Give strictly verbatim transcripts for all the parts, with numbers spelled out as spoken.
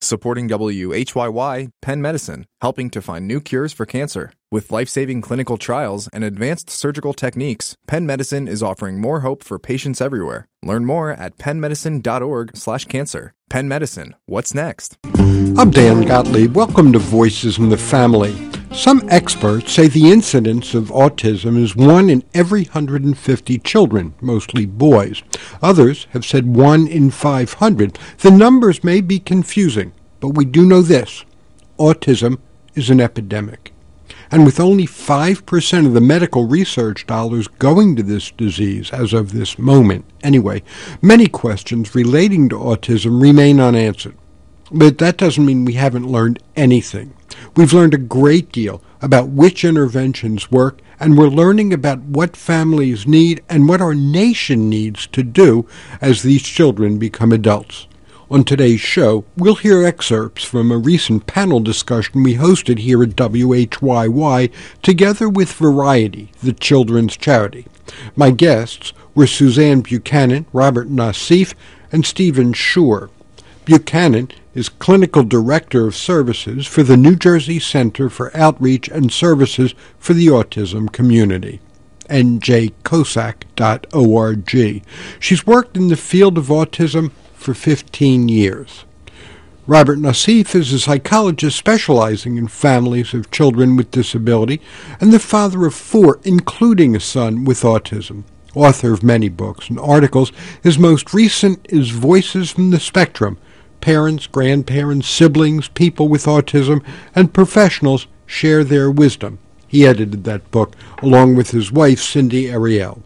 Supporting W H Y Y, Penn Medicine, helping to find new cures for cancer. With life-saving clinical trials and advanced surgical techniques, Penn Medicine is offering more hope for patients everywhere. Learn more at pennmedicine.org slash cancer. Penn Medicine, what's next? I'm Dan Gottlieb. Welcome to Voices in the Family. Some experts say the incidence of autism is one in every one hundred fifty children, mostly boys. Others have said one in five hundred. The numbers may be confusing, but we do know this. Autism is an epidemic. And with only five percent of the medical research dollars going to this disease as of this moment, anyway, many questions relating to autism remain unanswered. But that doesn't mean we haven't learned anything. We've learned a great deal about which interventions work, and we're learning about what families need and what our nation needs to do as these children become adults. On today's show, we'll hear excerpts from a recent panel discussion we hosted here at W H Y Y together with Variety, the children's charity. My guests were Suzanne Buchanan, Robert Nassif, and Stephen Shore. Buchanan is Clinical Director of Services for the New Jersey Center for Outreach and Services for the Autism Community, N J cosac dot org. She's worked in the field of autism for fifteen years. Robert Nassif is a psychologist specializing in families of children with disability and the father of four, including a son with autism. Author of many books and articles, his most recent is Voices from the Spectrum. Parents, grandparents, siblings, people with autism, and professionals share their wisdom. He edited that book along with his wife, Cindy Ariel.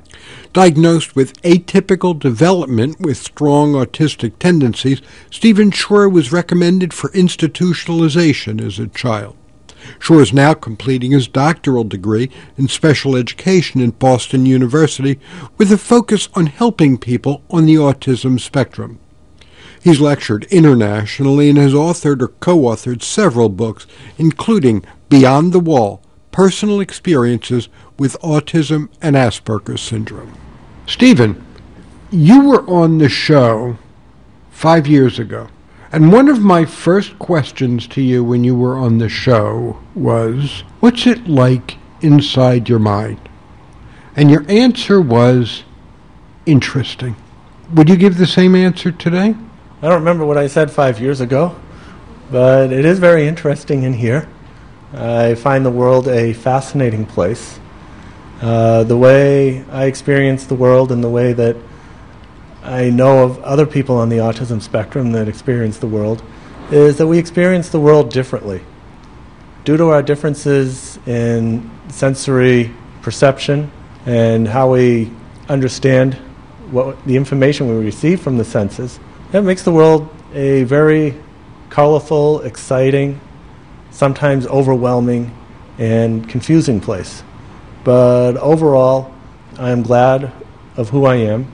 Diagnosed with atypical development with strong autistic tendencies, Stephen Shore was recommended for institutionalization as a child. Shore is now completing his doctoral degree in special education at Boston University with a focus on helping people on the autism spectrum. He's lectured internationally and has authored or co-authored several books, including Beyond the Wall, Personal Experiences with Autism and Asperger's Syndrome. Stephen, you were on the show five years ago, and one of my first questions to you when you were on the show was, what's it like inside your mind? And your answer was, interesting. Would you give the same answer today? I don't remember what I said five years ago, but it is very interesting in here. I find the world a fascinating place. Uh, the way I experience the world and the way that I know of other people on the autism spectrum that experience the world is that we experience the world differently. Due to our differences in sensory perception and how we understand what the information we receive from the senses, that makes the world a very colorful, exciting, sometimes overwhelming, and confusing place. But overall, I am glad of who I am.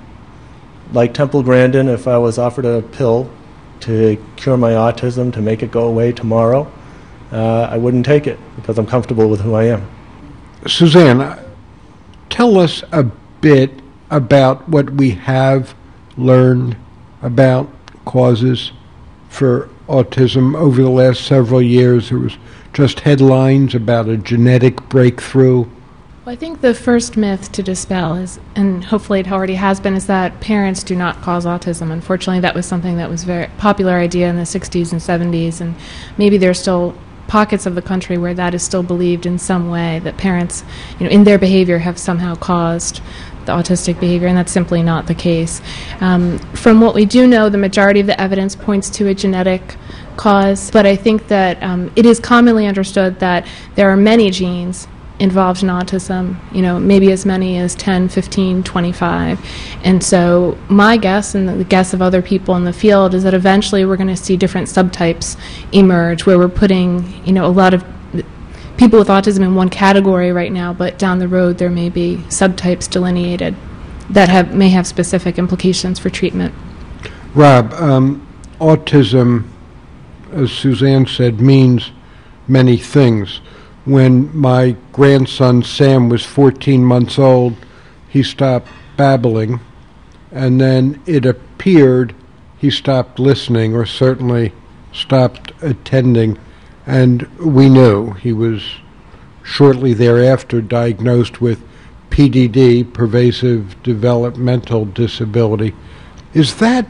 Like Temple Grandin, if I was offered a pill to cure my autism, to make it go away tomorrow, uh, I wouldn't take it because I'm comfortable with who I am. Suzanne, tell us a bit about what we have learned about causes for autism over the last several years. There was just headlines about a genetic breakthrough. Well, I think the first myth to dispel is, and hopefully it already has been, is that parents do not cause autism. Unfortunately, that was something that was a very popular idea in the sixties and seventies, and maybe there's still pockets of the country where that is still believed in some way, that parents, you know, in their behavior have somehow caused the autistic behavior, and that's simply not the case. Um, from what we do know, the majority of the evidence points to a genetic cause, but I think that um, it is commonly understood that there are many genes involved in autism, you know, maybe as many as ten, fifteen, twenty-five. And so my guess, and the guess of other people in the field, is that eventually we're going to see different subtypes emerge where we're putting, you know, a lot of people with autism in one category right now, but down the road there may be subtypes delineated that have may have specific implications for treatment. Rob, um, autism, as Suzanne said, means many things. When my grandson Sam was fourteen months old, he stopped babbling, and then it appeared he stopped listening, or certainly stopped attending, and we knew he was shortly thereafter diagnosed with P D D, pervasive developmental disability. Is that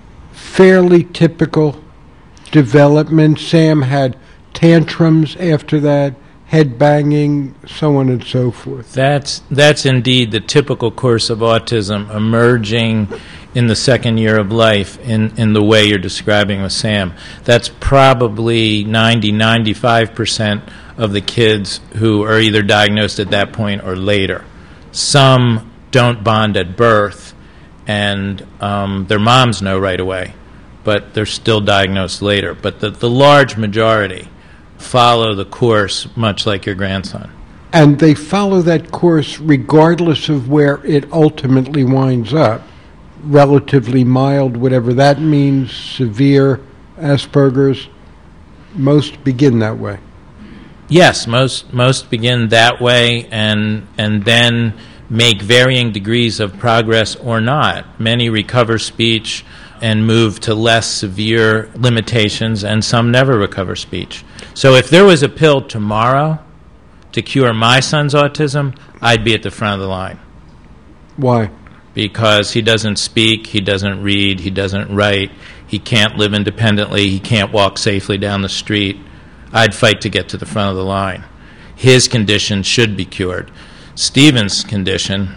fairly typical development? Sam had tantrums after that, head banging, so on and so forth. That's that's indeed the typical course of autism, emerging in the second year of life in, in the way you're describing with Sam. That's probably ninety, ninety-five percent of the kids who are either diagnosed at that point or later. Some don't bond at birth, and um, their moms know right away, but they're still diagnosed later. But the, the large majority follow the course much like your grandson. And they follow that course regardless of where it ultimately winds up. Relatively mild, whatever that means, severe, Asperger's, most begin that way. Yes, most most begin that way, and and then make varying degrees of progress or not. Many recover speech and move to less severe limitations, and some never recover speech. So if there was a pill tomorrow to cure my son's autism, I'd be at the front of the line. Why? Because he doesn't speak, he doesn't read, he doesn't write, he can't live independently, he can't walk safely down the street. I'd fight to get to the front of the line. His condition should be cured. Stephen's condition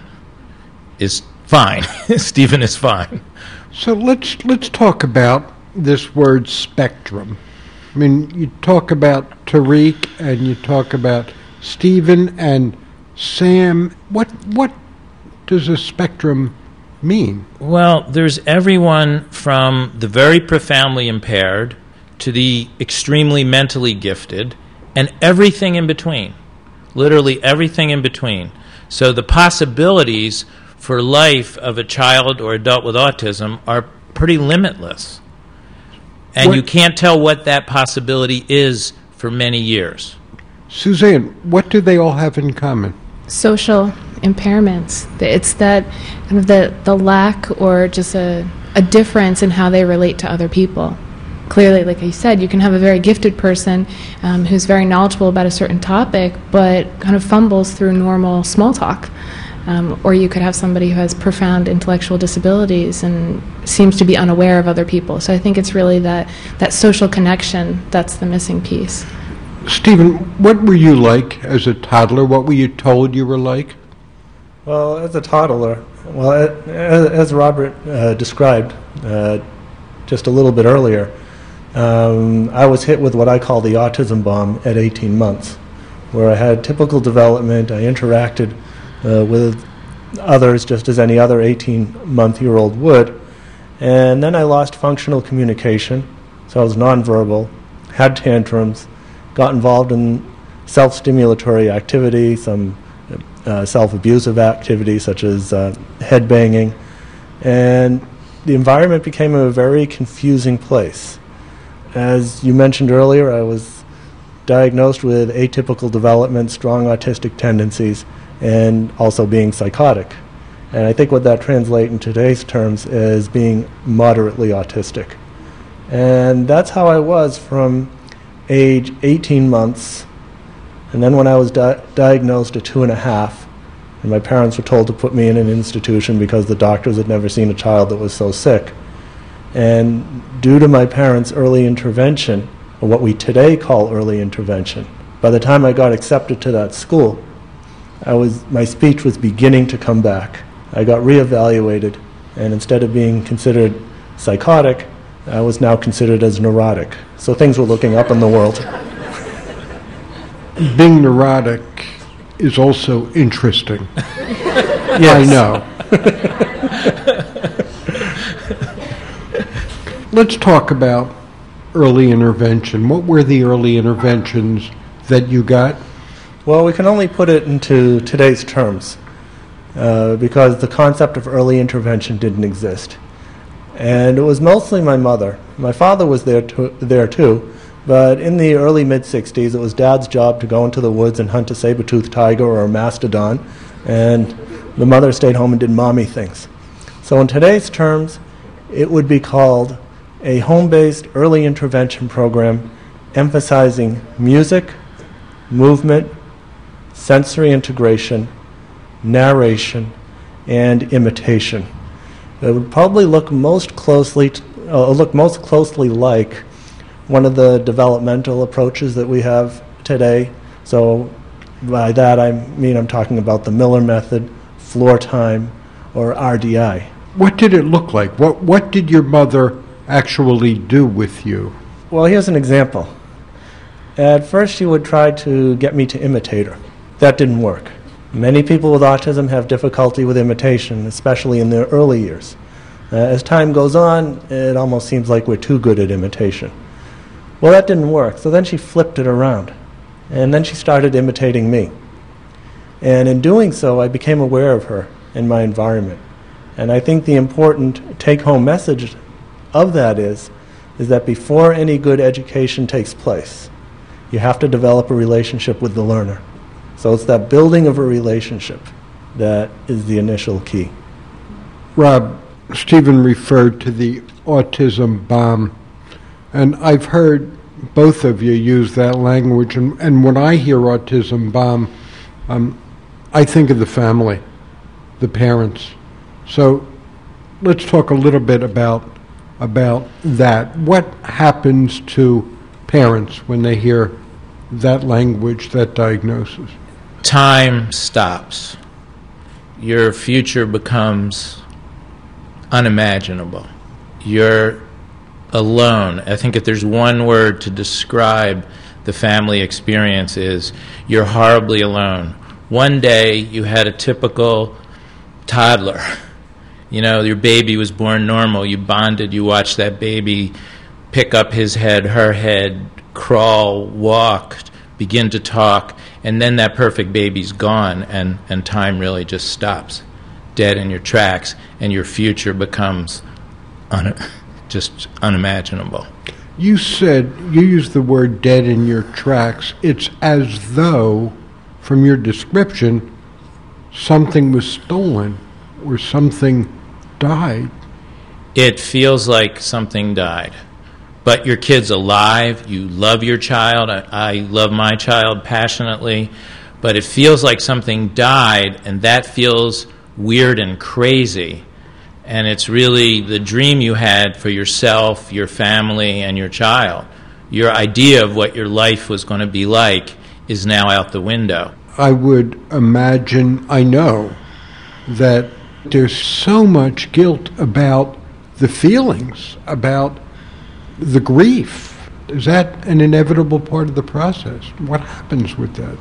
is fine. Stephen is fine. So let's let's talk about this word spectrum. I mean, you talk about Tariq and you talk about Stephen and Sam. What what does a spectrum mean? Well, there's everyone from the very profoundly impaired to the extremely mentally gifted, and everything in between. Literally everything in between. So the possibilities for life of a child or adult with autism are pretty limitless. And what, you can't tell what that possibility is for many years. Suzanne, what do they all have in common? Social impairments. It's that kind of the, the lack or just a, a difference in how they relate to other people. Clearly, like you said, you can have a very gifted person um, who's very knowledgeable about a certain topic, but kind of fumbles through normal small talk. Um, or you could have somebody who has profound intellectual disabilities and seems to be unaware of other people. So I think it's really that, that social connection that's the missing piece. Stephen, what were you like as a toddler? What were you told you were like? Well, as a toddler, well, as, as Robert uh, described uh, just a little bit earlier, um, I was hit with what I call the autism bomb at eighteen months, where I had typical development. I interacted uh, with others just as any other eighteen-month-year-old would, and then I lost functional communication, so I was nonverbal, had tantrums, got involved in self-stimulatory activity, some uh, self-abusive activity such as uh, head banging, and the environment became a very confusing place. As you mentioned earlier, I was diagnosed with atypical development, strong autistic tendencies, and also being psychotic. And I think what that translates in today's terms is being moderately autistic. And that's how I was from age eighteen months, and then when I was di- diagnosed at two and a half, and my parents were told to put me in an institution because the doctors had never seen a child that was so sick. And due to my parents' early intervention, or what we today call early intervention, by the time I got accepted to that school, I was my speech was beginning to come back. I got reevaluated, and instead of being considered psychotic, I was now considered as neurotic. So things were looking up in the world. Being neurotic is also interesting. Yes. I know. Let's talk about early intervention. What were the early interventions that you got? Well, we can only put it into today's terms uh, because the concept of early intervention didn't exist. And it was mostly my mother. My father was there, to, there too, but in the early mid-sixties, it was Dad's job to go into the woods and hunt a saber-toothed tiger or a mastodon, and the mother stayed home and did mommy things. So in today's terms, it would be called a home-based early intervention program emphasizing music, movement, sensory integration, narration, and imitation. It would probably look most closely t- uh, look most closely like one of the developmental approaches that we have today. So by that I mean I'm talking about the Miller method, floor time, or R D I. What did it look like? What what did your mother actually do with you? Well, here's an example. At first she would try to get me to imitate her. That didn't work. Many people with autism have difficulty with imitation, especially in their early years. Uh, as time goes on, it almost seems like we're too good at imitation. Well, that didn't work, so then she flipped it around. And then she started imitating me. And in doing so, I became aware of her and my environment. And I think the important take-home message of that is, is that before any good education takes place, you have to develop a relationship with the learner. So it's that building of a relationship that is the initial key. Rob, Stephen referred to the autism bomb, and I've heard both of you use that language, and, and when I hear autism bomb, um, I think of the family, the parents. So let's talk a little bit about about that. What happens to parents when they hear that language, that diagnosis? Time stops. Your future becomes unimaginable. You're alone. I think if there's one word to describe the family experience is you're horribly alone. One day you had a typical toddler. You know, your baby was born normal. You bonded. You watched that baby pick up his head, her head, crawl, walk, begin to talk, and then that perfect baby's gone, and, and time really just stops, dead in your tracks, and your future becomes un- just unimaginable. You said, you used the word dead in your tracks. It's as though, from your description, something was stolen or something died. It feels like something died. But your kid's alive, you love your child, I, I love my child passionately, but it feels like something died, and that feels weird and crazy. And it's really the dream you had for yourself, your family, and your child. Your idea of what your life was going to be like is now out the window. I would imagine, I know, that there's so much guilt about the feelings, about the grief. Is that an inevitable part of the process? What happens with that?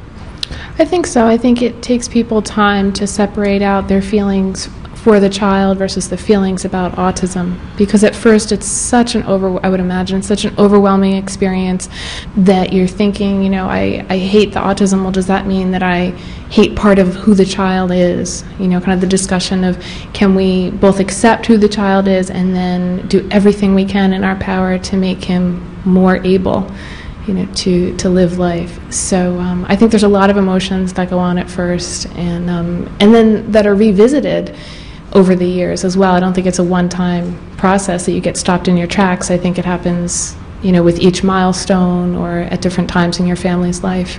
I think so. I think it takes people time to separate out their feelings for the child versus the feelings about autism, because at first it's such an over I would imagine such an overwhelming experience that you're thinking, you know, I, I hate the autism. Well, does that mean that I hate part of who the child is? You know, kind of the discussion of, can we both accept who the child is and then do everything we can in our power to make him more able, you know, to, to live life. So um, I think there's a lot of emotions that go on at first, and um, and then that are revisited over the years as well. I don't think it's a one-time process that you get stopped in your tracks. I think it happens, you know, with each milestone or at different times in your family's life.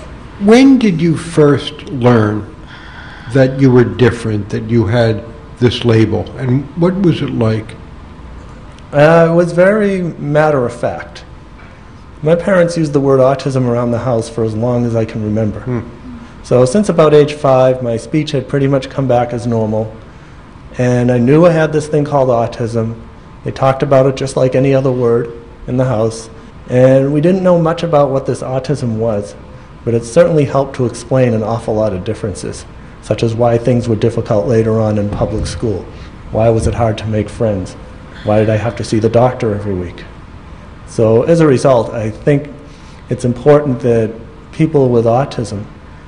When did you first learn that you were different, that you had this label, and what was it like? Uh, it was very matter-of-fact. My parents used the word autism around the house for as long as I can remember. Hmm. So since about age five, my speech had pretty much come back as normal. And I knew I had this thing called autism. They talked about it just like any other word in the house. And we didn't know much about what this autism was, but it certainly helped to explain an awful lot of differences, such as why things were difficult later on in public school. Why was it hard to make friends? Why did I have to see the doctor every week? So as a result, I think it's important that people with autism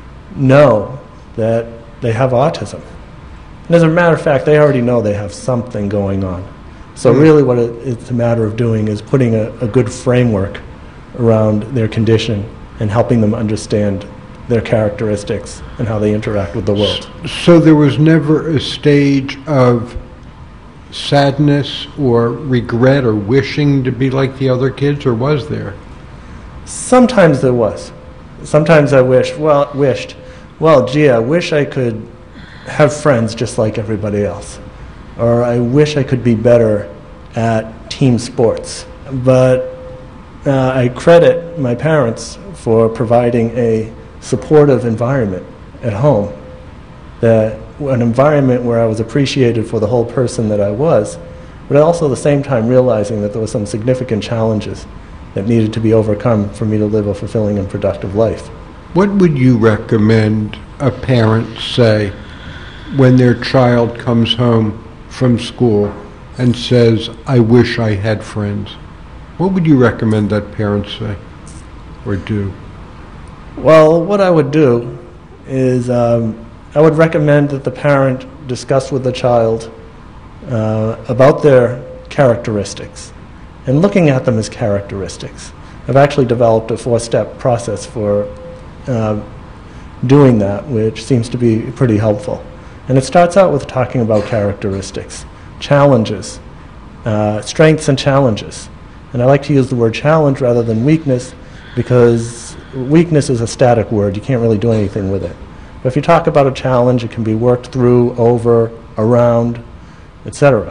know that they have autism. And as a matter of fact, they already know they have something going on. So mm-hmm. really what it, it's a matter of doing is putting a, a good framework around their condition and helping them understand their characteristics and how they interact with the world. So there was never a stage of sadness or regret or wishing to be like the other kids, or was there? Sometimes there was. Sometimes I wished, well, wished, well, gee, I wish I could have friends just like everybody else. Or I wish I could be better at team sports. But uh, I credit my parents for providing a supportive environment at home, that an environment where I was appreciated for the whole person that I was, but also at the same time realizing that there were some significant challenges that needed to be overcome for me to live a fulfilling and productive life. What would you recommend a parent say when their child comes home from school and says, I wish I had friends? What would you recommend that parent say or do? Well, what I would do is um, I would recommend that the parent discuss with the child uh, about their characteristics and looking at them as characteristics. I've actually developed a four-step process for uh, doing that, which seems to be pretty helpful. And it starts out with talking about characteristics, challenges, uh, strengths and challenges. And I like to use the word challenge rather than weakness, because weakness is a static word. You can't really do anything with it. But if you talk about a challenge, it can be worked through, over, around, et cetera.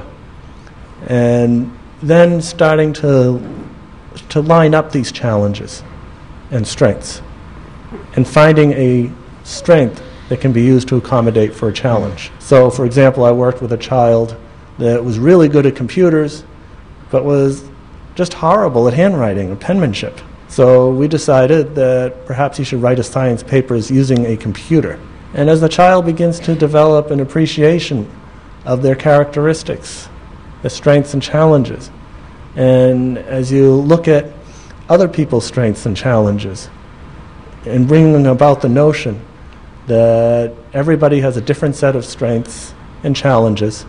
And then starting to, to line up these challenges and strengths, and finding a strength that can be used to accommodate for a challenge. So, for example, I worked with a child that was really good at computers, but was just horrible at handwriting or penmanship. So we decided that perhaps he should write his science papers using a computer. And as the child begins to develop an appreciation of their characteristics, their strengths and challenges, and as you look at other people's strengths and challenges, and bringing about the notion that everybody has a different set of strengths and challenges,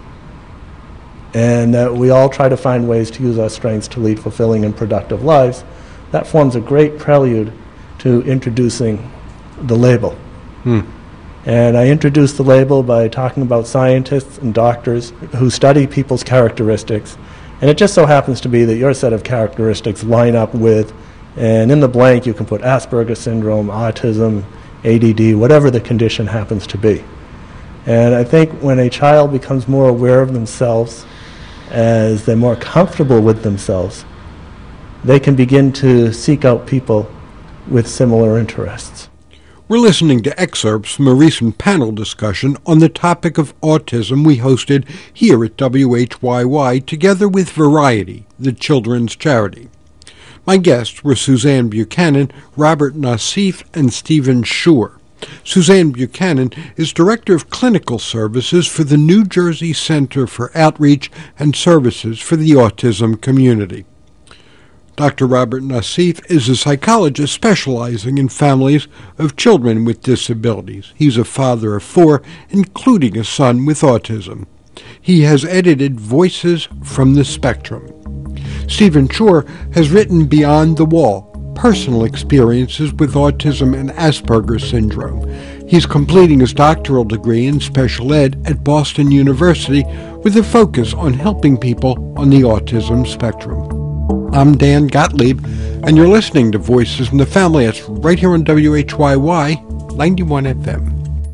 and that we all try to find ways to use our strengths to lead fulfilling and productive lives, that forms a great prelude to introducing the label. Hmm. And I introduce the label by talking about scientists and doctors who study people's characteristics, and it just so happens to be that your set of characteristics line up with, and in the blank you can put Asperger's syndrome, autism, A D D, whatever the condition happens to be. And I think when a child becomes more aware of themselves, as they're more comfortable with themselves, they can begin to seek out people with similar interests. We're listening to excerpts from a recent panel discussion on the topic of autism we hosted here at W H Y Y together with Variety, the children's charity. My guests were Suzanne Buchanan, Robert Nassif, and Stephen Schur. Suzanne Buchanan is Director of Clinical Services for the New Jersey Center for Outreach and Services for the Autism Community. Doctor Robert Nassif is a psychologist specializing in families of children with disabilities. He's a father of four, including a son with autism. He has edited Voices from the Spectrum. Stephen Schur has written Beyond the Wall, Personal Experiences with Autism and Asperger's Syndrome. He's completing his doctoral degree in special ed at Boston University with a focus on helping people on the autism spectrum. I'm Dan Gottlieb, and you're listening to Voices in the Family. It's right here on W H Y Y ninety-one F M.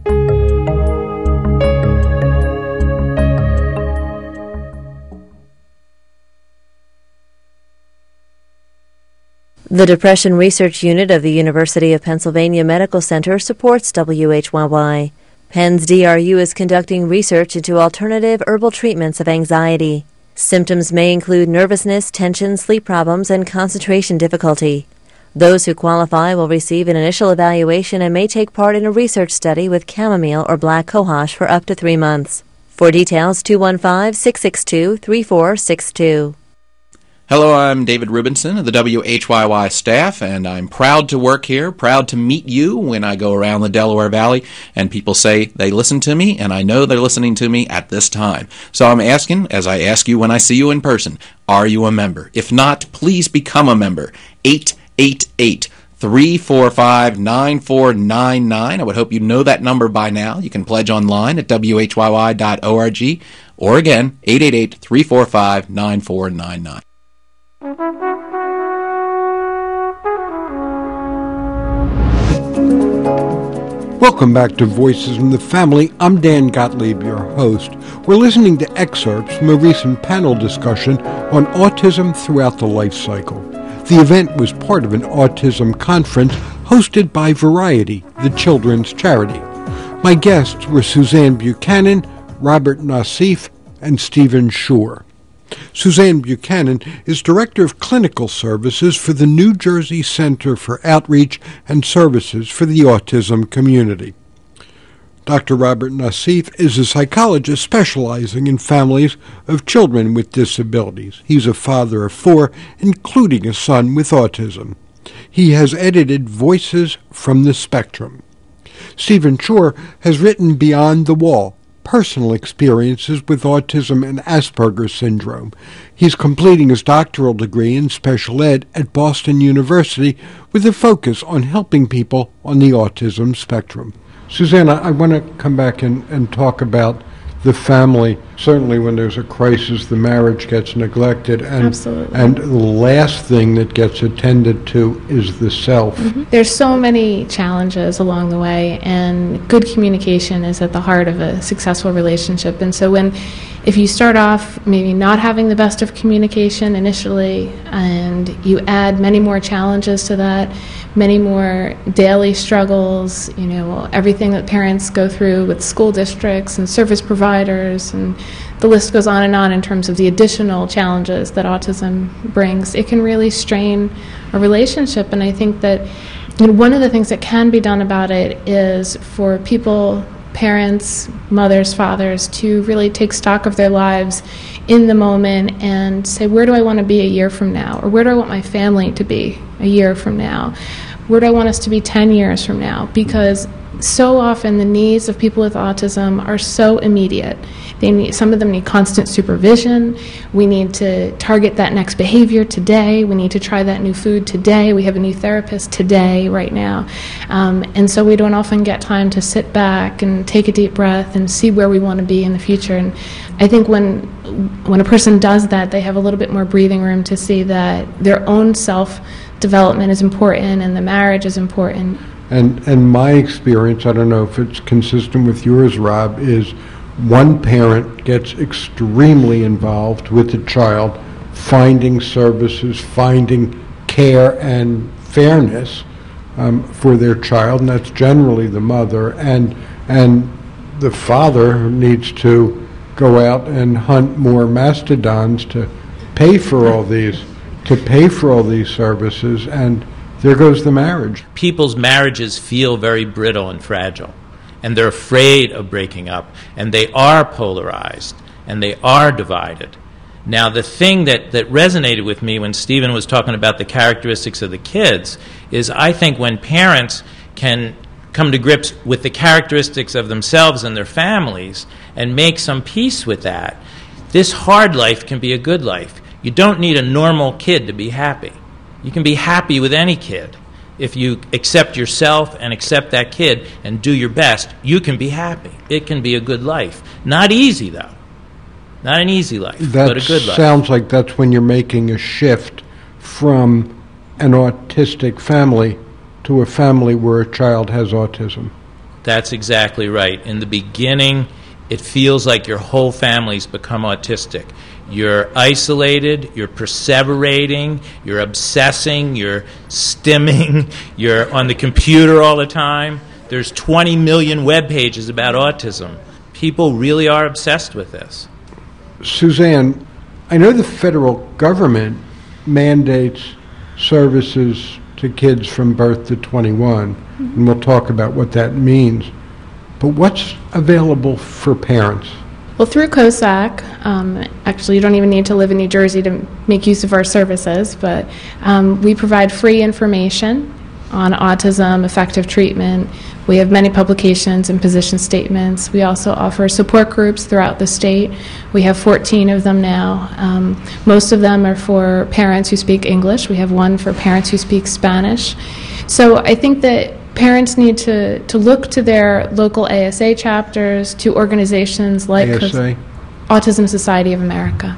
The Depression Research Unit of the University of Pennsylvania Medical Center supports W H Y Y. Penn's D R U is conducting research into alternative herbal treatments of anxiety. Symptoms may include nervousness, tension, sleep problems, and concentration difficulty. Those who qualify will receive an initial evaluation and may take part in a research study with chamomile or black cohosh for up to three months. For details, two one five, six six two, three four six two. Hello, I'm David Rubinson of the W H Y Y staff, and I'm proud to work here, proud to meet you when I go around the Delaware Valley, and people say they listen to me, and I know they're listening to me at this time. So I'm asking, as I ask you when I see you in person, are you a member? If not, please become a member. eight eight eight, three four five, nine four nine nine. I would hope you know that number by now. You can pledge online at W H Y Y dot org, Or again, eight eight eight, three four five, nine four nine nine. Welcome back to Voices in the Family. I'm Dan Gottlieb, your host. We're listening to excerpts from a recent panel discussion on autism throughout the life cycle. The event was part of an autism conference hosted by Variety, the children's charity. My guests were Suzanne Buchanan, Robert Nassif, and Stephen Shore. Suzanne Buchanan is Director of Clinical Services for the New Jersey Center for Outreach and Services for the Autism Community. Doctor Robert Nassif is a psychologist specializing in families of children with disabilities. He's a father of four, including a son with autism. He has edited Voices from the Spectrum. Stephen Shore has written Beyond the Wall, Personal Experiences with Autism and Asperger's Syndrome. He's completing his doctoral degree in special ed at Boston University with a focus on helping people on the autism spectrum. Susanna, I want to come back and, and talk about the family. Certainly when there's a crisis, the marriage gets neglected, and Absolutely. and the last thing that gets attended to is the self. Mm-hmm. There's so many challenges along the way, and good communication is at the heart of a successful relationship. And so when, if you start off maybe not having the best of communication initially, and you add many more challenges to that, many more daily struggles, you know, everything that parents go through with school districts and service providers, and the list goes on and on in terms of the additional challenges that autism brings, it can really strain a relationship. And I think that, you know, one of the things that can be done about it is for people, parents, mothers, fathers, to really take stock of their lives in the moment and say, where do I want to be a year from now? Or where do I want my family to be a year from now? Where do I want us to be ten years from now? Because so often the needs of people with autism are so immediate. They need, some of them need constant supervision. We need to target that next behavior today. We need to try that new food today. We have a new therapist today, right now. Um, and so we don't often get time to sit back and take a deep breath and see where we want to be in the future. And I think when when a person does that, they have a little bit more breathing room to see that their own self-development is important and the marriage is important. And and my experience, I don't know if it's consistent with yours, Rob, is one parent gets extremely involved with the child, finding services, finding care and fairness um, for their child, and that's generally the mother. And and the father needs to go out and hunt more mastodons to pay for all these, to pay for all these services, and there goes the marriage. People's marriages feel very brittle and fragile, and they're afraid of breaking up, and they are polarized, and they are divided. Now, the thing that, that resonated with me when Stephen was talking about the characteristics of the kids is I think when parents can come to grips with the characteristics of themselves and their families and make some peace with that, this hard life can be a good life. You don't need a normal kid to be happy. You can be happy with any kid. If you accept yourself and accept that kid and do your best, you can be happy. It can be a good life. Not easy, though. Not an easy life, that but a good life. Sounds like that's when you're making a shift from an autistic family to a family where a child has autism. That's exactly right. In the beginning, it feels like your whole family's become autistic. You're isolated, you're perseverating, you're obsessing, you're stimming, you're on the computer all the time. There's twenty million web pages about autism. People really are obsessed with this. Suzanne, I know the federal government mandates services to kids from birth to twenty-one, mm-hmm. and we'll talk about what that means. But what's available for parents? Well, through COSAC, um, actually you don't even need to live in New Jersey to make use of our services, but um, we provide free information on autism, effective treatment. We have many publications and position statements. We also offer support groups throughout the state. We have fourteen of them now. Um, most of them are for parents who speak English. We have one for parents who speak Spanish. So I think that parents need to, to look to their local A S A chapters, to organizations like A S A? Autism Society of America,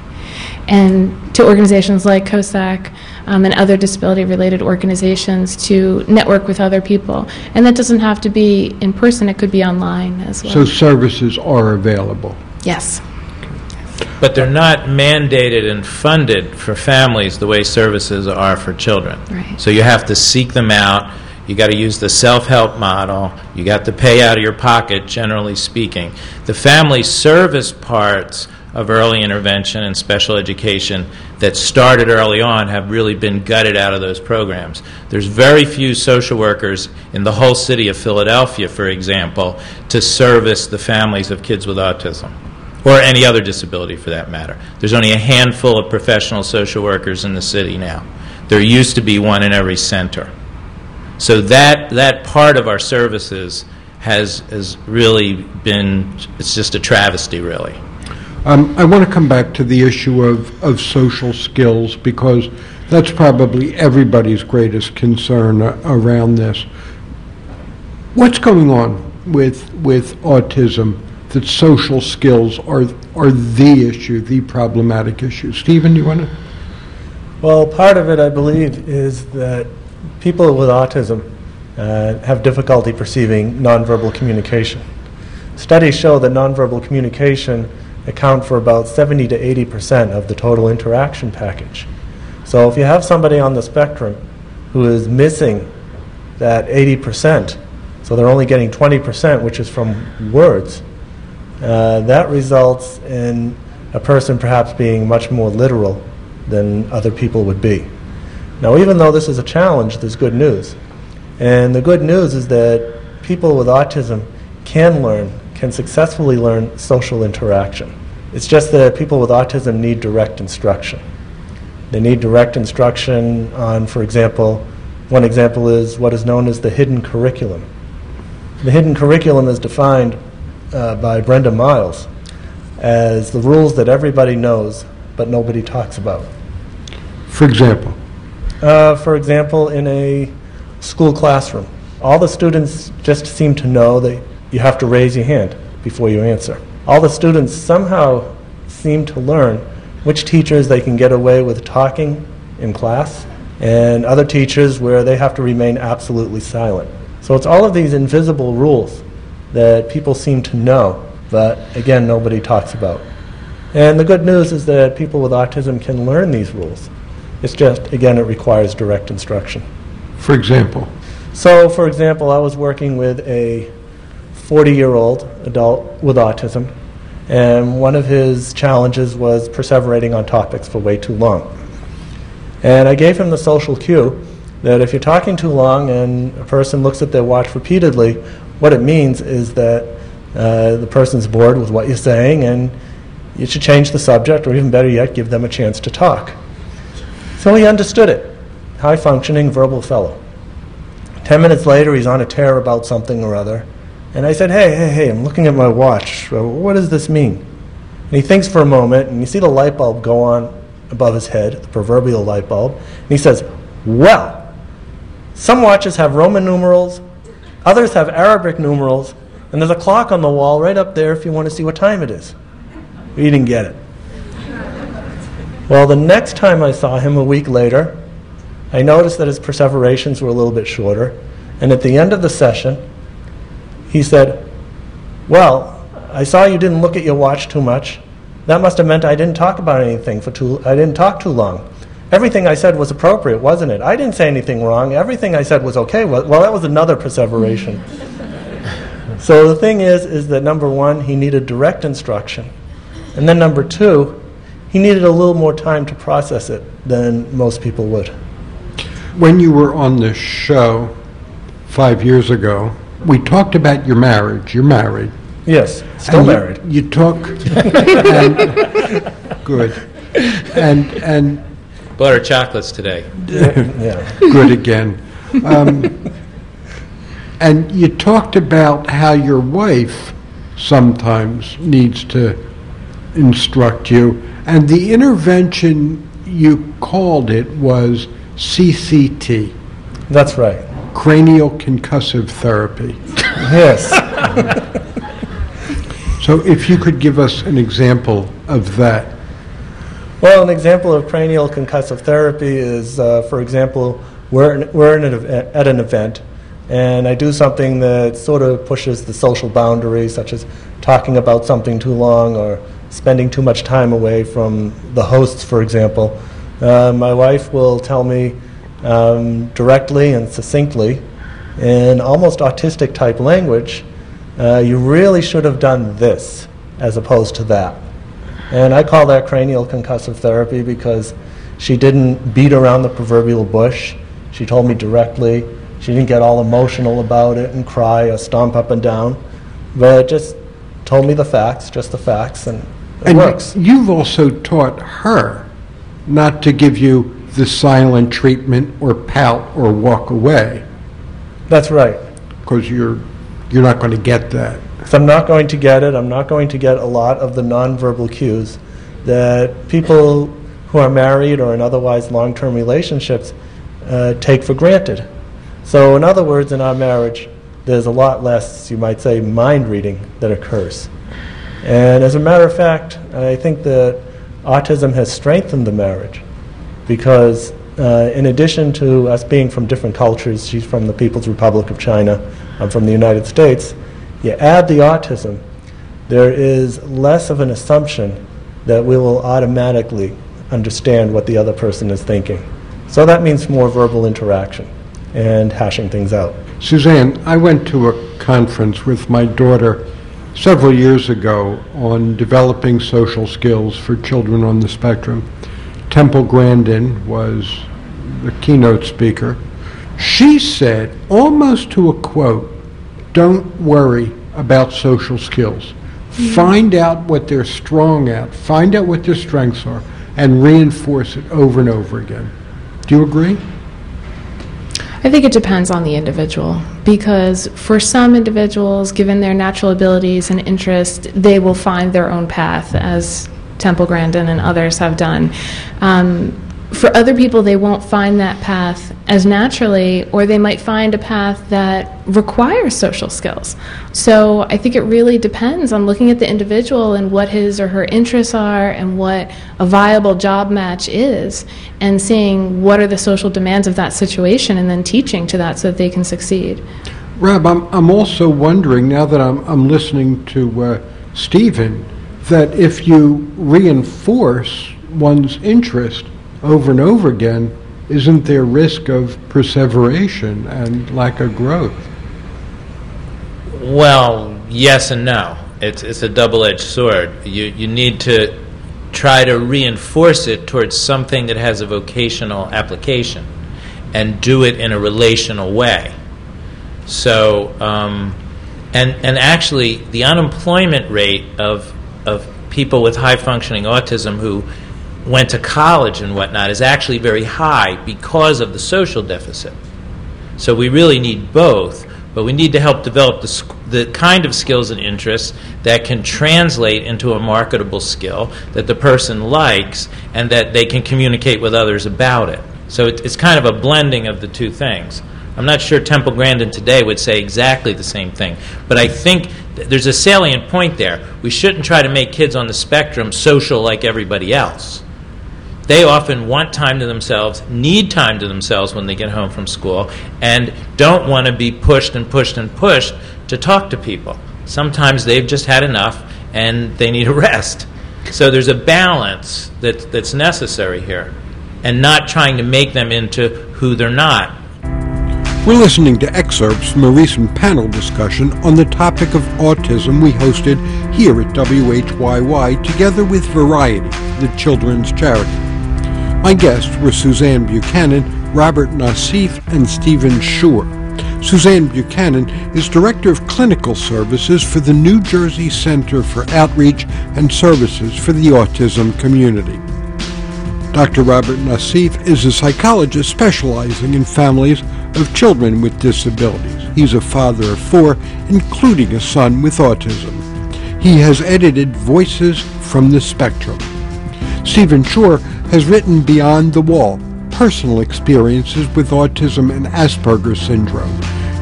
and to organizations like COSAC um, and other disability-related organizations to network with other people. And that doesn't have to be in person, it could be online as well. So services are available? Yes. But they're not mandated and funded for families the way services are for children. Right. So you have to seek them out. You got to use the self-help model. You got to pay out of your pocket, generally speaking. The family service parts of early intervention and special education that started early on have really been gutted out of those programs. There's very few social workers in the whole city of Philadelphia, for example, to service the families of kids with autism, or any other disability for that matter. There's only a handful of professional social workers in the city now. There used to be one in every center. So that that part of our services has has really been, it's just a travesty, really. Um, I want to come back to the issue of, of social skills, because that's probably everybody's greatest concern uh, around this. What's going on with with autism that social skills are are the issue, the problematic issue? Stephen, do you want to? Well, part of it, I believe, is that people with autism uh, have difficulty perceiving nonverbal communication. Studies show that nonverbal communication account for about seventy to eighty percent of the total interaction package. So if you have somebody on the spectrum who is missing that eighty percent, so they're only getting twenty percent, which is from words, uh, that results in a person perhaps being much more literal than other people would be. Now, even though this is a challenge, there's good news. And the good news is that people with autism can learn, can successfully learn social interaction. It's just that people with autism need direct instruction. They need direct instruction on, for example, one example is what is known as the hidden curriculum. The hidden curriculum is defined uh, by Brenda Miles as the rules that everybody knows but nobody talks about. For example? Uh, for example, in a school classroom, all the students just seem to know that you have to raise your hand before you answer. All the students somehow seem to learn which teachers they can get away with talking in class, and other teachers where they have to remain absolutely silent. So it's all of these invisible rules that people seem to know, but again, nobody talks about. And the good news is that people with autism can learn these rules. It's just, again, it requires direct instruction. For example? So, for example, I was working with a forty-year-old adult with autism, and one of his challenges was perseverating on topics for way too long. And I gave him the social cue that if you're talking too long and a person looks at their watch repeatedly, what it means is that uh, the person's bored with what you're saying and you should change the subject, or even better yet, give them a chance to talk. So he understood it. High-functioning verbal fellow. Ten minutes later, he's on a tear about something or other. And I said, hey, hey, hey, I'm looking at my watch. What does this mean? And he thinks for a moment, and you see the light bulb go on above his head, the proverbial light bulb. And he says, well, some watches have Roman numerals, others have Arabic numerals, and there's a clock on the wall right up there if you want to see what time it is. He didn't get it. Well, the next time I saw him a week later, I noticed that his perseverations were a little bit shorter. And at the end of the session, he said, well, I saw you didn't look at your watch too much. That must have meant I didn't talk about anything for too, I didn't talk too long. Everything I said was appropriate, wasn't it? I didn't say anything wrong. Everything I said was okay. Well, that was another perseveration. So the thing is, is that number one, he needed direct instruction. And then number two, he needed a little more time to process it than most people would. When you were on this show five years ago, we talked about your marriage. You're married. Yes, still and married. You, you took, and, good, and and Bought her chocolates today. Yeah. Good again. Um, and you talked about how your wife sometimes needs to instruct you, and the intervention you called it was C C T. That's right. Cranial concussive therapy. Yes. So if you could give us an example of that. Well, an example of cranial concussive therapy is, uh, for example, we're, in, we're in an event, at an event, and I do something that sort of pushes the social boundaries, such as talking about something too long or spending too much time away from the hosts, for example. Uh, my wife will tell me um, directly and succinctly, in almost autistic-type language, uh, you really should have done this as opposed to that. And I call that cranial concussive therapy because she didn't beat around the proverbial bush. She told me directly. She didn't get all emotional about it and cry or stomp up and down, but just told me the facts, just the facts, and it and works. You've also taught her not to give you the silent treatment or pout or walk away. That's right. Because you're, you're not going to get that. If I'm not going to get it, I'm not going to get a lot of the nonverbal cues that people who are married or in otherwise long-term relationships uh, take for granted. So in other words, in our marriage, there's a lot less, you might say, mind reading that occurs. And as a matter of fact, I think that autism has strengthened the marriage because uh, in addition to us being from different cultures, she's from the People's Republic of China, I'm from the United States, you add the autism, there is less of an assumption that we will automatically understand what the other person is thinking. So that means more verbal interaction and hashing things out. Suzanne, I went to a conference with my daughter several years ago on developing social skills for children on the spectrum. Temple Grandin was the keynote speaker. She said, almost to a quote, "Don't worry about social skills. Mm-hmm. Find out what they're strong at, find out what their strengths are, and reinforce it over and over again." Do you agree? I think it depends on the individual, because for some individuals, given their natural abilities and interests, they will find their own path, as Temple Grandin and others have done. Um, for other people, they won't find that path as naturally, or they might find a path that requires social skills. So I think it really depends on looking at the individual and what his or her interests are and what a viable job match is, and seeing what are the social demands of that situation and then teaching to that so that they can succeed. Rob, I'm, I'm also wondering, now that I'm, I'm listening to uh, Stephen, that if you reinforce one's interest over and over again, isn't there risk of perseveration and lack of growth? Well, yes and no. It's it's a double-edged sword. You you need to try to reinforce it towards something that has a vocational application, and do it in a relational way. So, um, and and actually, the unemployment rate of of people with high-functioning autism who went to college and whatnot is actually very high because of the social deficit. So we really need both, but we need to help develop the, sc- the kind of skills and interests that can translate into a marketable skill that the person likes and that they can communicate with others about it. So it, it's kind of a blending of the two things. I'm not sure Temple Grandin today would say exactly the same thing, but I think th- there's a salient point there. We shouldn't try to make kids on the spectrum social like everybody else. They often want time to themselves, need time to themselves when they get home from school, and don't want to be pushed and pushed and pushed to talk to people. Sometimes they've just had enough and they need a rest. So there's a balance that, that's necessary here, and not trying to make them into who they're not. We're listening to excerpts from a recent panel discussion on the topic of autism we hosted here at W H Y Y together with Variety, the children's charity. My guests were Suzanne Buchanan, Robert Nassif, and Stephen Shore. Suzanne Buchanan is Director of Clinical Services for the New Jersey Center for Outreach and Services for the Autism Community. Doctor Robert Nassif is a psychologist specializing in families of children with disabilities. He's a father of four, including a son with autism. He has edited Voices from the Spectrum. Stephen Shore has written Beyond the Wall, Personal Experiences with Autism and Asperger's Syndrome.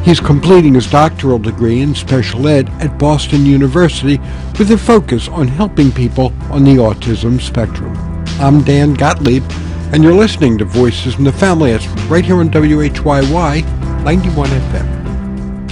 He's completing his doctoral degree in special ed at Boston University with a focus on helping people on the autism spectrum. I'm Dan Gottlieb, and you're listening to Voices in the Family. It's right here on W H Y Y ninety-one F M.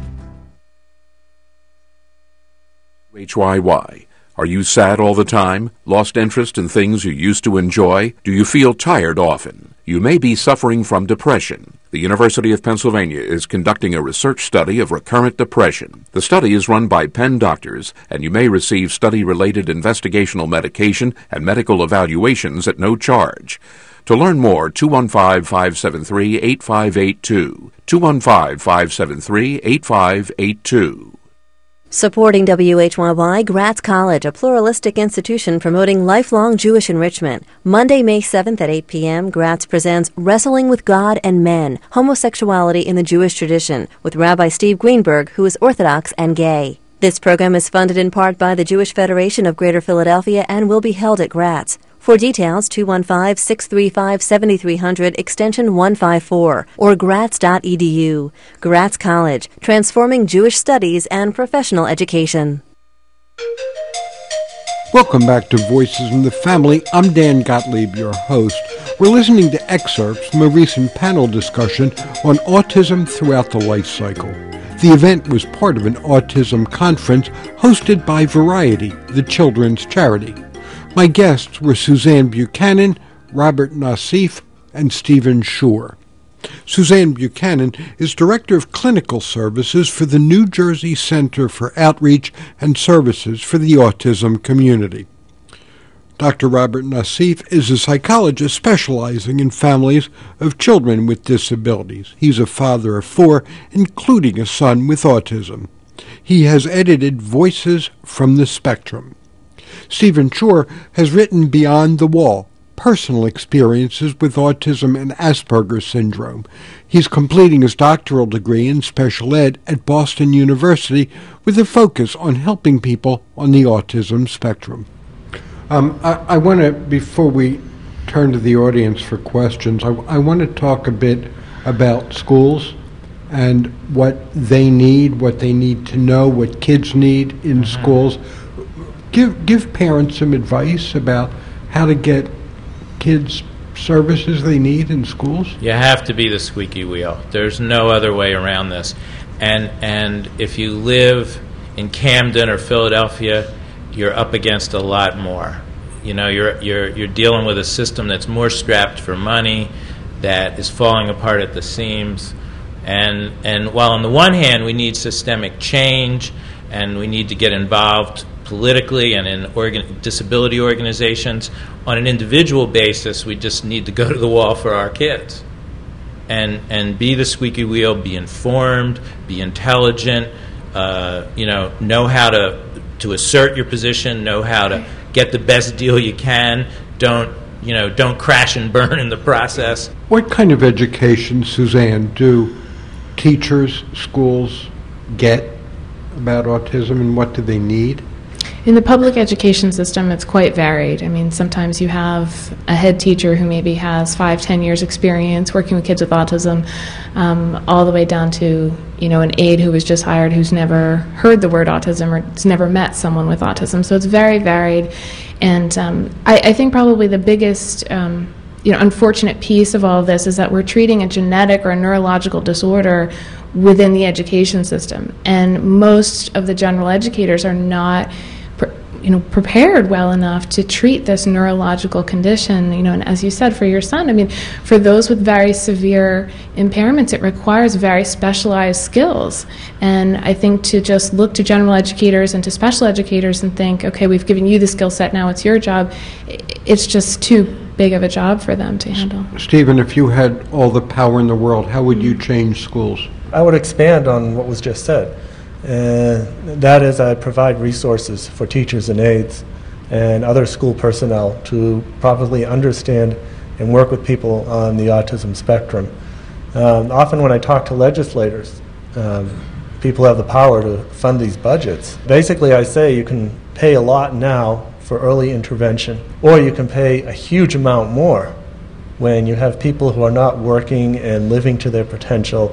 H Y Y. Are you sad all the time? Lost interest in things you used to enjoy? Do you feel tired often? You may be suffering from depression. The University of Pennsylvania is conducting a research study of recurrent depression. The study is run by Penn doctors, and you may receive study-related investigational medication and medical evaluations at no charge. To learn more, two one five, five seven three, eight five eight two. two one five, five seven three, eight five eight two. Supporting W H Y Y, Gratz College, a pluralistic institution promoting lifelong Jewish enrichment. Monday, May seventh at eight p.m., Gratz presents Wrestling with God and Men, Homosexuality in the Jewish Tradition, with Rabbi Steve Greenberg, who is Orthodox and gay. This program is funded in part by the Jewish Federation of Greater Philadelphia and will be held at Gratz. For details, two one five, six three five, seven three zero zero, extension one five four, or gratz dot e d u. Gratz College, transforming Jewish studies and professional education. Welcome back to Voices in the Family. I'm Dan Gottlieb, your host. We're listening to excerpts from a recent panel discussion on autism throughout the life cycle. The event was part of an autism conference hosted by Variety, the children's charity. My guests were Suzanne Buchanan, Robert Nassif, and Stephen Shore. Suzanne Buchanan is Director of Clinical Services for the New Jersey Center for Outreach and Services for the Autism Community. Doctor Robert Nassif is a psychologist specializing in families of children with disabilities. He's a father of four, including a son with autism. He has edited Voices from the Spectrum. Stephen Shore has written Beyond the Wall, Personal Experiences with Autism and Asperger's Syndrome. He's completing his doctoral degree in special ed at Boston University with a focus on helping people on the autism spectrum. Um, I, I want to, before we turn to the audience for questions, I, I want to talk a bit about schools and what they need, what they need to know, what kids need in mm-hmm. schools. Give give parents some advice about how to get kids services they need in schools. You have to be the squeaky wheel. There's no other way around this. And and if you live in Camden or Philadelphia, you're up against a lot more. You know, you're you're you're dealing with a system that's more strapped for money, that is falling apart at the seams. And and while on the one hand we need systemic change and we need to get involved politically and in organ- disability organizations, on an individual basis, we just need to go to the wall for our kids and and be the squeaky wheel, be informed, be intelligent, uh, you know, know how to to assert your position, know how to get the best deal you can. Don't you know? Don't crash and burn in the process. What kind of education, Suzanne, do teachers, schools get about autism, and what do they need? In the public education system, it's quite varied. I mean, sometimes you have a head teacher who maybe has five, ten years experience working with kids with autism, um, all the way down to, you know, an aide who was just hired who's never heard the word autism or has never met someone with autism. So it's very varied. And um, I, I think probably the biggest um, you know, unfortunate piece of all of this is that we're treating a genetic or a neurological disorder within the education system. And most of the general educators are not you know, prepared well enough to treat this neurological condition, you know, and as you said, for your son, I mean, for those with very severe impairments, it requires very specialized skills. And I think to just look to general educators and to special educators and think, okay, we've given you the skill set, now it's your job, it's just too big of a job for them to handle. Stephen, if you had all the power in the world, how would you change schools? I would expand on what was just said. And that is, I provide resources for teachers and aides and other school personnel to properly understand and work with people on the autism spectrum. Um, often when I talk to legislators, um, people have the power to fund these budgets. Basically, I say you can pay a lot now for early intervention, or you can pay a huge amount more when you have people who are not working and living to their potential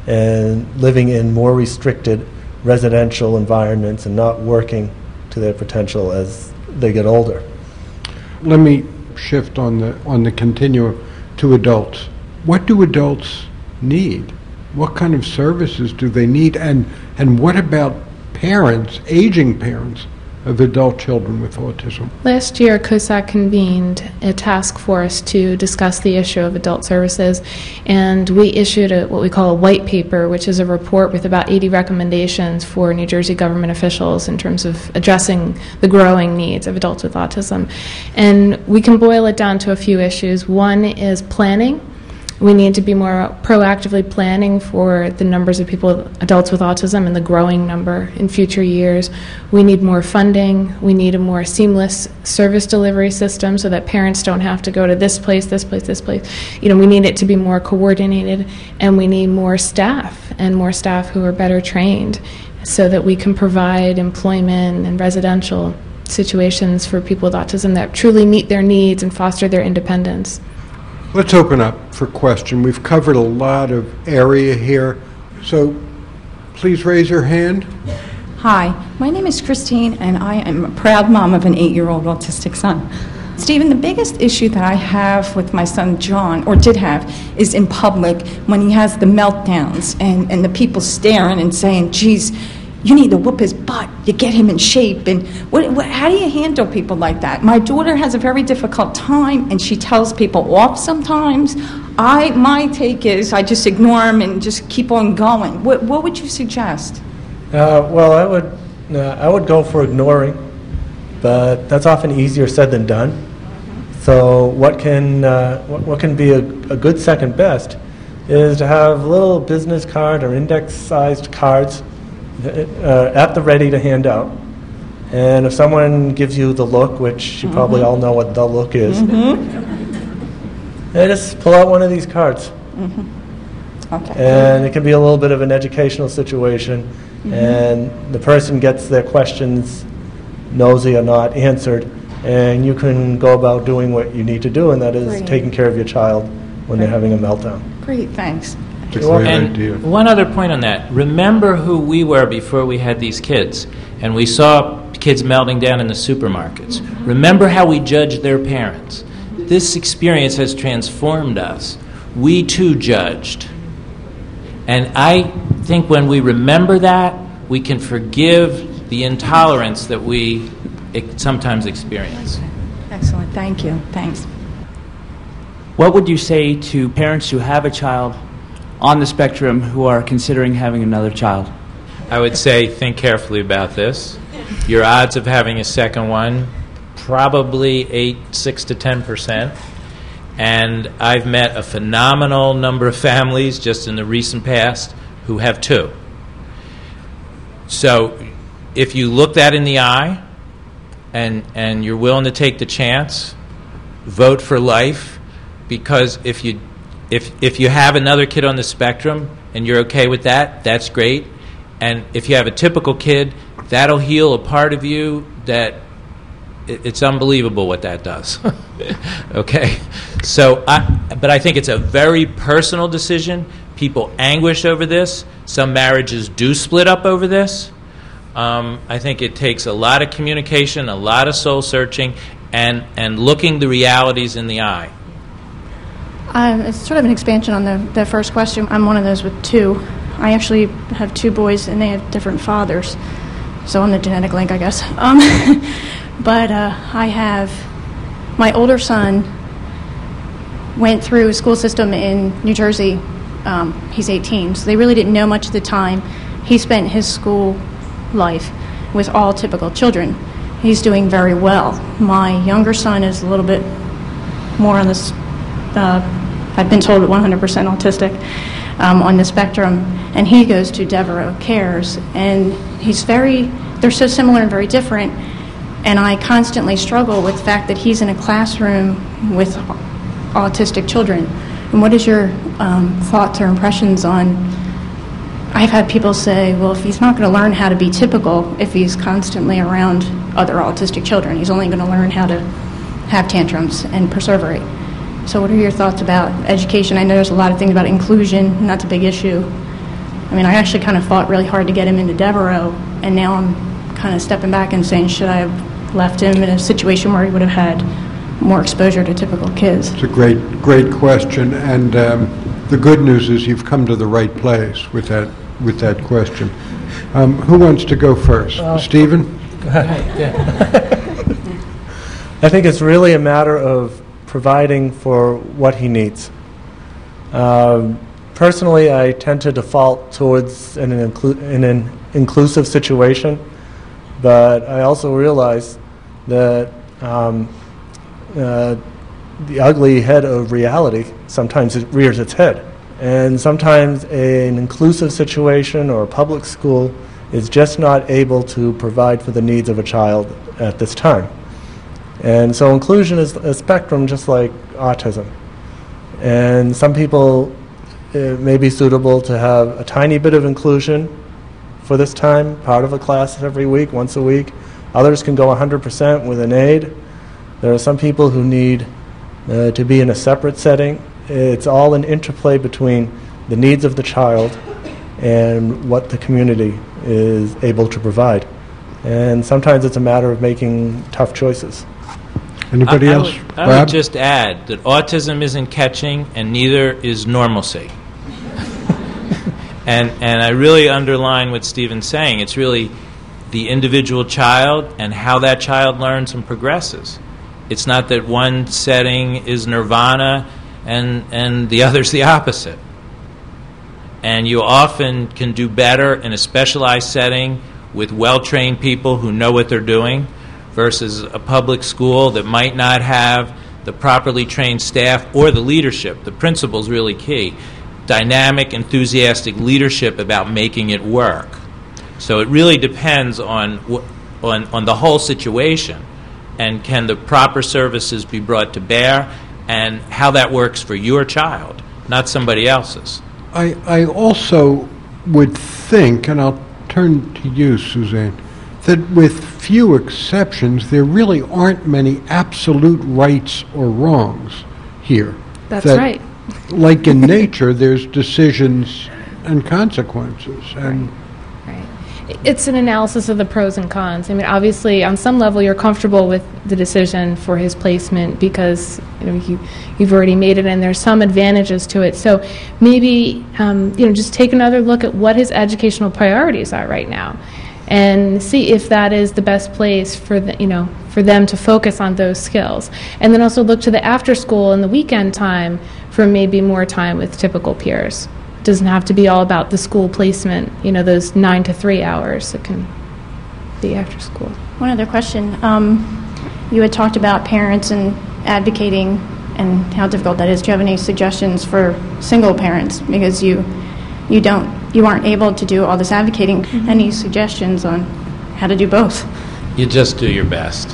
and living in more restricted residential environments and not working to their potential as they get older. Let me shift on the on the continuum to adults. What do adults need? What kind of services do they need? And and what about parents, aging parents of adult children with autism? Last year, COSAC convened a task force to discuss the issue of adult services, and we issued a, what we call a white paper, which is a report with about eighty recommendations for New Jersey government officials in terms of addressing the growing needs of adults with autism. And we can boil it down to a few issues. One is planning. We need to be more proactively planning for the numbers of people, adults with autism, and the growing number in future years. We need more funding. We need a more seamless service delivery system so that parents don't have to go to this place, this place, this place. You know, we need it to be more coordinated, and we need more staff, and more staff who are better trained so that we can provide employment and residential situations for people with autism that truly meet their needs and foster their independence. Let's open up for question. We've covered a lot of area here, so please raise your hand. Hi, my name is Christine, and I am a proud mom of an eight-year-old autistic son. Stephen, the biggest issue that I have with my son John, or did have, is in public when he has the meltdowns and, and the people staring and saying, geez, you need to whoop his butt, you get him in shape. And what, what, how do you handle people like that? My daughter has a very difficult time, and she tells people off sometimes. I, my take is I just ignore him and just keep on going. What, what would you suggest? Uh, well, I would, uh, I would go for ignoring, but that's often easier said than done. So what can, uh, what, what can be a, a good second best is to have little business card or index-sized cards Uh, at the ready to hand out. And if someone gives you the look, which you mm-hmm. probably all know what the look is, mm-hmm. and just pull out one of these cards. Mm-hmm. Okay. And it can be a little bit of an educational situation, mm-hmm. and the person gets their questions, nosy or not, answered, and you can go about doing what you need to do, and that is Great. taking care of your child when Great. they're having a meltdown. Great, thanks. And idea. One other point on that. Remember who we were before we had these kids, and we saw kids melting down in the supermarkets. Remember how we judged their parents. This experience has transformed us. We too judged. And I think when we remember that, we can forgive the intolerance that we sometimes experience. Excellent. Thank you. Thanks. What would you say to parents who have a child on the spectrum who are considering having another child? I would say think carefully about this. Your odds of having a second one, probably eight, six to ten percent. And I've met a phenomenal number of families just in the recent past who have two. So if you look that in the eye and and you're willing to take the chance, vote for life, because if you If if you have another kid on the spectrum and you're okay with that, that's great. And if you have a typical kid, that'll heal a part of you that it, it's unbelievable what that does. Okay? So, I, but I think it's a very personal decision. People anguish over this. Some marriages do split up over this. Um, I think it takes a lot of communication, a lot of soul searching, and, and looking the realities in the eye. Um, it's sort of an expansion on the, the first question. I'm one of those with two. I actually have two boys, and they have different fathers. So I'm the genetic link, I guess. Um, but uh, I have my older son went through a school system in New Jersey. Um, he's eighteen, so they really didn't know much at the time. He spent his school life with all typical children. He's doing very well. My younger son is a little bit more on this. Uh, I've been told one hundred percent autistic um, on the spectrum, and he goes to Devereux Cares, and he's very, they're so similar and very different, and I constantly struggle with the fact that he's in a classroom with autistic children. And what is your um, thoughts or impressions on, I've had people say, well, if he's not going to learn how to be typical if he's constantly around other autistic children, he's only going to learn how to have tantrums and perseverate. So what are your thoughts about education? I know there's a lot of things about inclusion, and that's a big issue. I mean, I actually kind of fought really hard to get him into Devereaux, and now I'm kind of stepping back and saying, should I have left him in a situation where he would have had more exposure to typical kids? It's a great, great question, and um, the good news is you've come to the right place with that with that question. Um, who wants to go first? Well, Stephen? Go ahead. Yeah. I think it's really a matter of providing for what he needs. Um, personally, I tend to default towards an, inclu- in an inclusive situation, but I also realize that um, uh, the ugly head of reality sometimes it rears its head. And sometimes an inclusive situation or a public school is just not able to provide for the needs of a child at this time. And so inclusion is a spectrum just like autism. And some people, it may be suitable to have a tiny bit of inclusion for this time, part of a class every week, once a week. Others can go one hundred percent with an aid. There are some people who need uh, to be in a separate setting. It's all an interplay between the needs of the child and what the community is able to provide. And sometimes it's a matter of making tough choices. Anybody I, I else? Would, I Bob? would just add that autism isn't catching, and neither is normalcy. and and I really underline what Stephen's saying. It's really the individual child and how that child learns and progresses. It's not that one setting is nirvana and and the other's the opposite. And you often can do better in a specialized setting with well-trained people who know what they're doing versus a public school that might not have the properly trained staff or the leadership. The principal's really key. Dynamic, enthusiastic leadership about making it work. So it really depends on on on the whole situation, and can the proper services be brought to bear, and how that works for your child, not somebody else's. I, I also would think, and I'll turn to you, Suzanne, that with few exceptions, there really aren't many absolute rights or wrongs here. That's that, right. Like in nature, there's decisions and consequences. And Right. It's an analysis of the pros and cons. I mean, obviously, on some level, you're comfortable with the decision for his placement because you know you, you've already made it, and there's some advantages to it. So maybe um, you know just take another look at what his educational priorities are right now, and see if that is the best place for the, you know for them to focus on those skills, and then also look to the after school and the weekend time for maybe more time with typical peers. It doesn't have to be all about the school placement, you know, those nine to three hours. It can be after school. One other question. Um, you had talked about parents and advocating and how difficult that is. Do you have any suggestions for single parents? Because you you don't you aren't able to do all this advocating. Mm-hmm. Any suggestions on how to do both? You just do your best.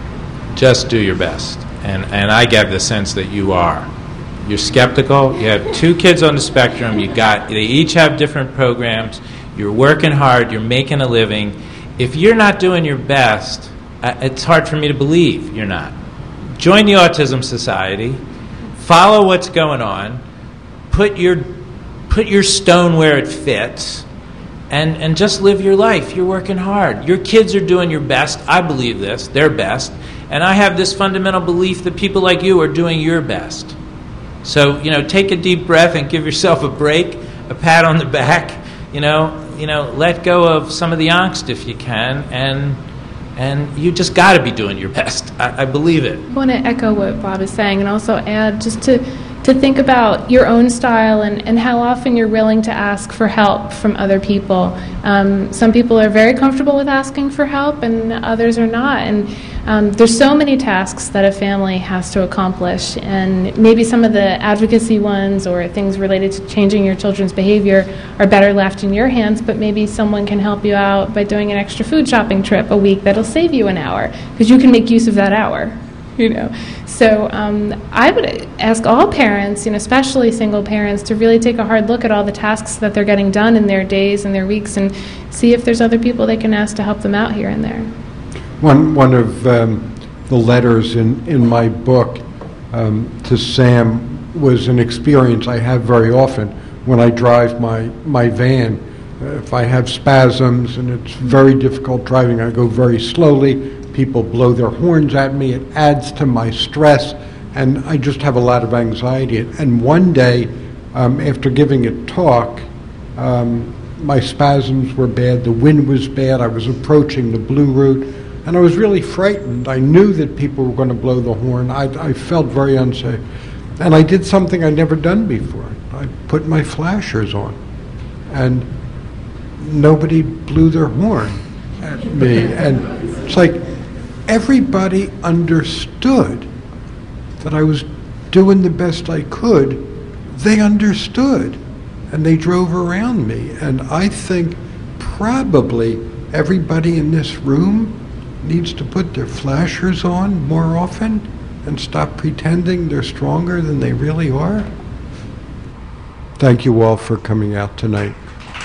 Just do your best. And and I get the sense that you are. You're skeptical. You have two kids on the spectrum. You got they each have different programs. You're working hard. You're making a living. If you're not doing your best, uh, it's hard for me to believe you're not. Join the Autism Society. Follow what's going on. Put your put your stone where it fits, and and just live your life. You're working hard. Your kids are doing your best. I believe this. Their best. And I have this fundamental belief that people like you are doing your best. So, you know, take a deep breath and give yourself a break, a pat on the back, you know, you know, let go of some of the angst if you can, and and you just got to be doing your best. I, I believe it. I want to echo what Bob is saying and also add just to, to think about your own style and, and how often you're willing to ask for help from other people. Um, some people are very comfortable with asking for help and others are not. And um, there's so many tasks that a family has to accomplish, and maybe some of the advocacy ones or things related to changing your children's behavior are better left in your hands, but maybe someone can help you out by doing an extra food shopping trip a week that'll save you an hour because you can make use of that hour. You know, so um, I would ask all parents, you know, especially single parents, to really take a hard look at all the tasks that they're getting done in their days and their weeks, and see if there's other people they can ask to help them out here and there. one one of um, the letters in in my book um, to Sam was an experience I have very often when I drive my, my van. Uh, if I have spasms and it's very difficult driving, I go very slowly. People blow their horns at me. It adds to my stress, and I just have a lot of anxiety. And one day, um, after giving a talk, um, my spasms were bad. The wind was bad. I was approaching the Blue Route, and I was really frightened. I knew that people were going to blow the horn. I, I felt very unsafe. And I did something I'd never done before. I put my flashers on, and nobody blew their horn at me. And it's like everybody understood that I was doing the best I could. They understood, and they drove around me. And I think probably everybody in this room needs to put their flashers on more often and stop pretending they're stronger than they really are. Thank you all for coming out tonight.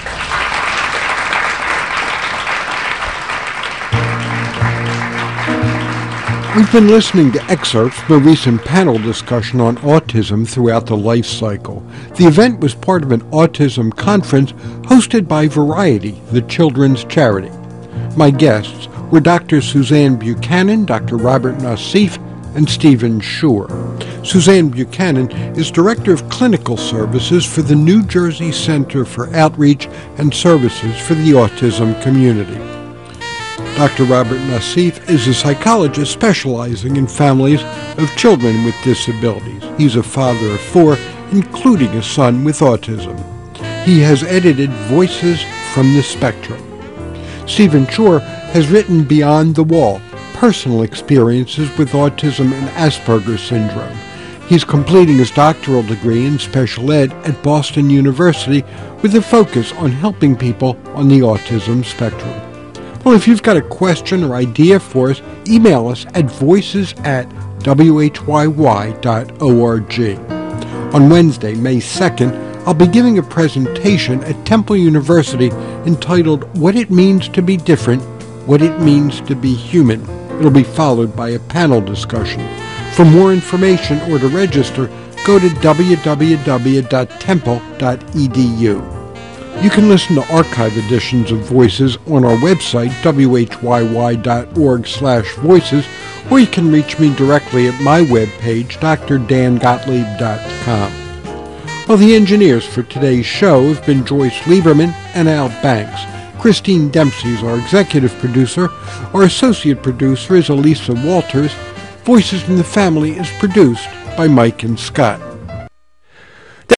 We've been listening to excerpts from a recent panel discussion on autism throughout the life cycle. The event was part of an autism conference hosted by Variety, the children's charity. My guests were Doctor Suzanne Buchanan, Doctor Robert Nassif, and Stephen Shore. Suzanne Buchanan is Director of Clinical Services for the New Jersey Center for Outreach and Services for the Autism Community. Doctor Robert Nassif is a psychologist specializing in families of children with disabilities. He's a father of four, including a son with autism. He has edited Voices from the Spectrum. Stephen Shore has written Beyond the Wall, Personal Experiences with Autism and Asperger's Syndrome. He's completing his doctoral degree in special ed at Boston University with a focus on helping people on the autism spectrum. Well, if you've got a question or idea for us, email us at voices at w h y y dot org. On Wednesday, May second, I'll be giving a presentation at Temple University entitled What It Means to Be Different, What It Means to Be Human. It'll be followed by a panel discussion. For more information or to register, go to w w w dot temple dot e d u. You can listen to archive editions of Voices on our website, w h y y dot org slash voices, or you can reach me directly at my webpage, d r dan gottlieb dot com. Well, the engineers for today's show have been Joyce Lieberman and Al Banks. Christine Dempsey is our executive producer. Our associate producer is Elisa Walters. Voices from the Family is produced by Mike and Scott.